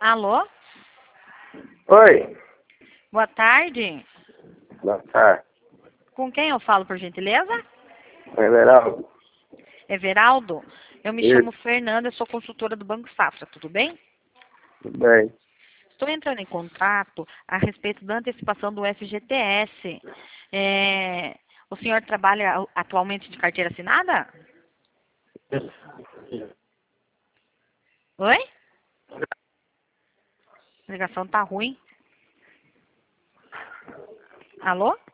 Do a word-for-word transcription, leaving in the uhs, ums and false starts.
Alô? Oi. Boa tarde. Boa tarde. Com quem eu falo, por gentileza? Everaldo. Everaldo? Eu me Isso. chamo Fernanda, eu sou consultora do Banco Safra, tudo bem? Tudo bem. Estou entrando em contato a respeito da antecipação do F G T S. É, o senhor trabalha atualmente de carteira assinada? Oi? A ligação tá ruim. Alô?